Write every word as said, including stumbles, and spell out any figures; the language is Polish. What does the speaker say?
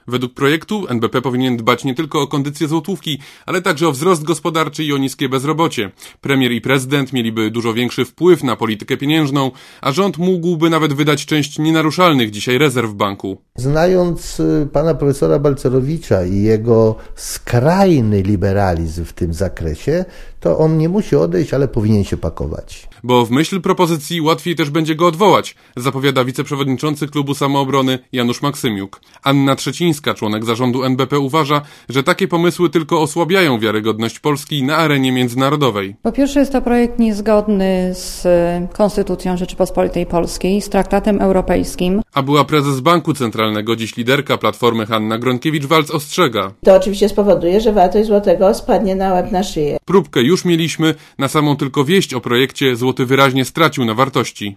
Według projektu N B P powinien dbać nie tylko o kondycję złotówki, ale także o wzrost gospodarczy i o niskie bezrobocie. Premier i prezydent mieliby dużo większy wpływ na politykę pieniężną, a rząd mógłby nawet wydać część nienaruszalnych dzisiaj rezerw banku. Znając pana profesora Balcerowicza i jego skrajny liberalizm w tym zakresie, to on nie musi odejść, ale powinien się pakować. Bo w myśl propozycji łatwiej też będzie go odwołać, zapowiada wiceprzewodniczący Klubu Samoobrony Janusz Maksymiuk. Anna Trzecińska, członek zarządu N B P, uważa, że takie pomysły tylko osłabiają wiarygodność Polski na arenie międzynarodowej. Po pierwsze, jest to projekt niezgodny z Konstytucją Rzeczypospolitej Polskiej, z Traktatem Europejskim. A była prezes Banku Centralnego, dziś liderka Platformy Hanna Gronkiewicz-Waltz ostrzega. To oczywiście spowoduje, że wartość złotego spadnie na łeb na szyję. Próbkę już mieliśmy, na samą tylko wieść o projekcie złoty wyraźnie stracił na wartości.